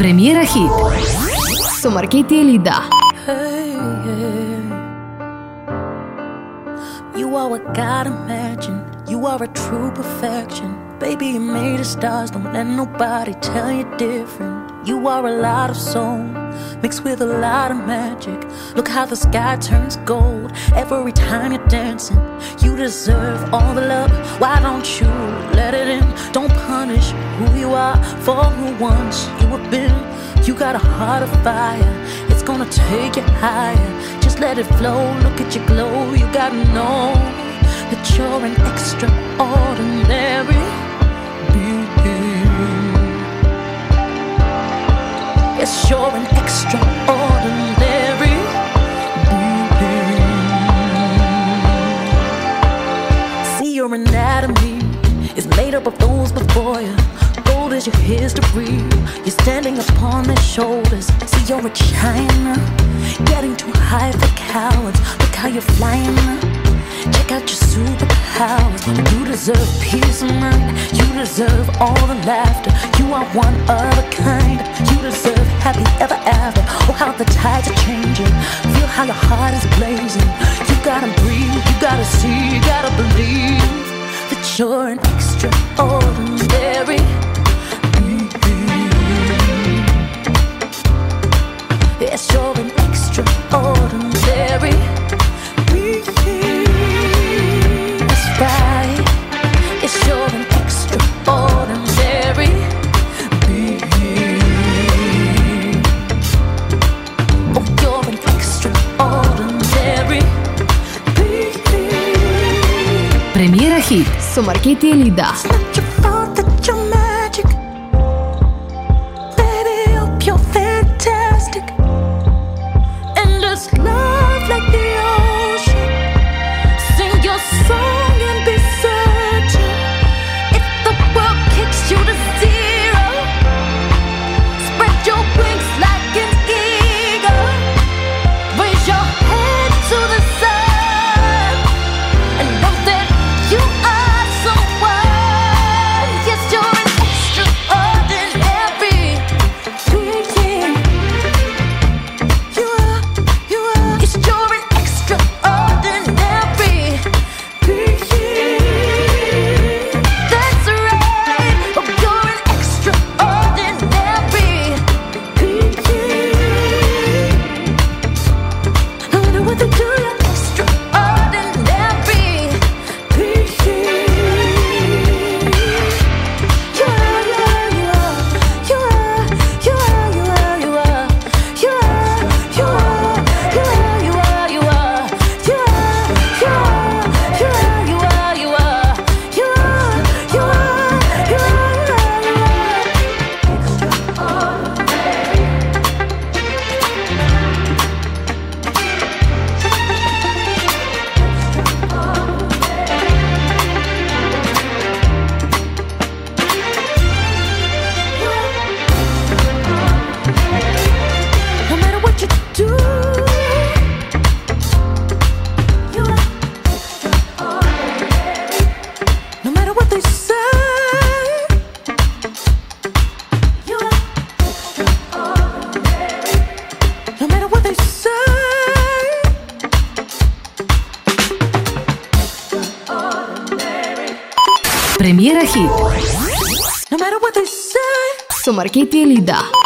Премиера хит со Маркети Елида. You are what God imagined. You are a true perfection. Baby, you made of stars. Don't let nobody tell you different. You are a lot of soul mixed with a lot of magic. Look how the sky turns gold every time you're dancing. You deserve all the love. Why don't you let it in? Don't punish who you are for who once you have been. You got a heart of fire. It's gonna take you higher. Just let it flow. Look at your glow. You gotta know that you're an extraordinary being. Yes, you're an extraordinary being. See, your anatomy is made up of those before you. Gold is your history. You're standing upon their shoulders. See, you're a China, getting too high for cowards. Look how you're flying. Check out your superpowers. You deserve peace of mind. You deserve all the laughter. You are one of a kind. You deserve happy ever after. Oh, how the tides are changing. Feel how your heart is blazing. You gotta breathe. You gotta see. You gotta believe that you're an extraordinary being. Yes, you're an extraordinary being. That's right. Yes, you're an extraordinary being. Oh, you're an extraordinary being. Премиера хит со Маркети Елида. It's not your fault that you're magic. Baby, hope you're fantastic. And just love like the ocean. Sing your song and be certain. If the world kicks you to zero, spread your wings like an eagle. Raise your head to the sun and know that you are someone. Yes, you're an extraordinary being. You are. Yes, you're an extraordinary being. That's right. Oh, you're an extraordinary being. No matter what they do, you're extraordinary being. You are. No matter what you do, you are extraordinary. No matter what they say, you are extraordinary. No matter what they say, extraordinary. Премиера хит No matter what they say. со Маркети Елида.